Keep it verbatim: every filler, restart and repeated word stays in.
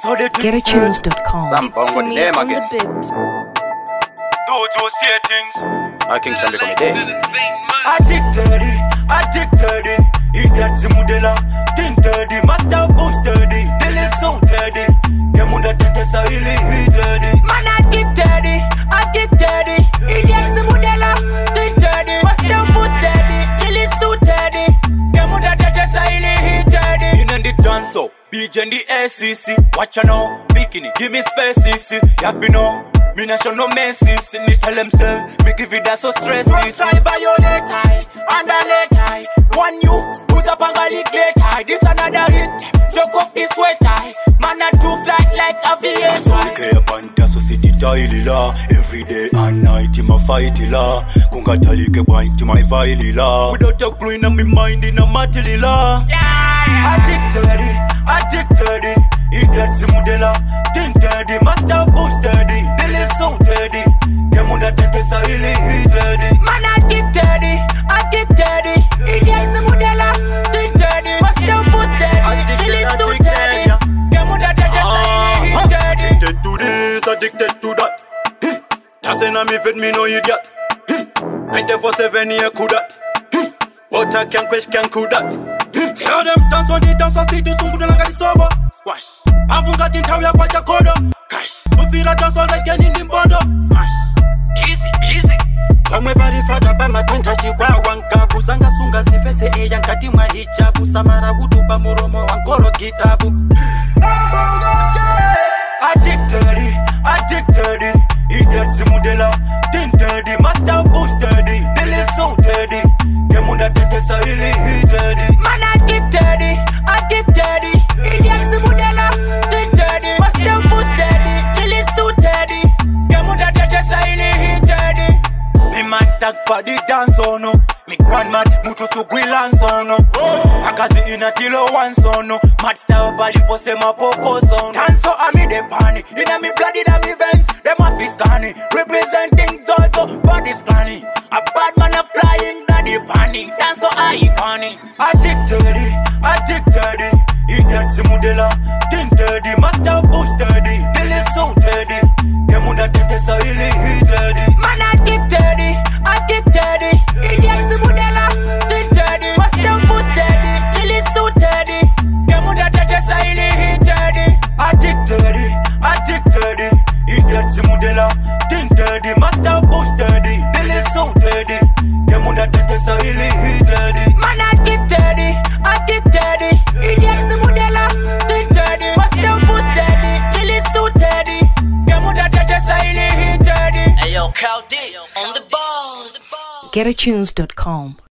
how they do get a tunes dot com. Bam, bam, with the name on again. the bit. Don't you say things? I King Shambi come day. Addicted, addicted. Idiot Simudela, tinted, master boosted. They live so dirty. Gemunda Tentesa, illy heated. Man addicted, addicted. Idiot Simudela, tinted, master boosted. They live so dirty. Gemunda Tentesa, illy heated. In and the dance, so B J and the S C C. Watch ya now, bikini, give me space, C C. Ya fi know. Me not show no mercy, see me tell them so. Me give it that so stressy. Outside violate I, underlate I. One you, who's up and galik late I. This another hit, joke off this sweat I. Man a two fly like aviation. So we care panta so city daily la. Every day and night in my fight la. Kunga talike bind to my vile la. Without a clue in my mind in a matili la. Yeah. Addicted, addicted. Idiot Simudela, tinted, master boosted. So dirty, Gemunda Tentesa illy heated. Man addicted, addicted. Idiot Simudela, tinted, master boosted. Illy so dirty, Gemunda Tentesa illy heated. Addicted to this, addicted to that. Dancing on me vet me no idiot. twenty-four seven year could that. What I can question can could that. Tell them dance on the dance on city Sumudela got the sober. Squash. Avunga tintawe kwa chakodo. Cash. Feel a dance all again in the bondo. Smash. Easy, easy. Kamwe bali fada bama tenta chikwa wankabu. Sanga sunga sifese e yankati mwa hijabu. Samara wudu pa muromo wankoro kitabu. Addicted, addicted. Idiot Simudela, tinted, master boosted. They so dirty. Gemunda Tentesa illy heated. Man addicted, addicted. Idiot Simudela, tinted, master boosted. Me man stack body dance on no. Me grandma mutu sugwilan on no. Agazi ina tilo one son no. Mad style body pose ma poko son. Dance so ami de pani. Ina me bloody da me veins. Dem a fi scanny. Representing Toto body scanny. A bad man a flying daddy pani. Dance so iconic. Addicted, addicted. Idiot Simudela, tinted, master boosted. They live so dirty. Gemunda Tentesa illy heated. Man addicted, addicted. Idiot Simudela, tinted, master boosted. They live so dirty. Gemunda Tentesa illy heated. Addicted, addicted. Idiot Simudela, tinted, master boosted. They live so dirty. Gemunda Tentesa illy heated. Man addicted, addicted. Idiot Simudela, tinted, master boosted. They live so dirty. Gemunda Tentesa illy heated. Ayo, Cal D on the ball. get a tunes dot com.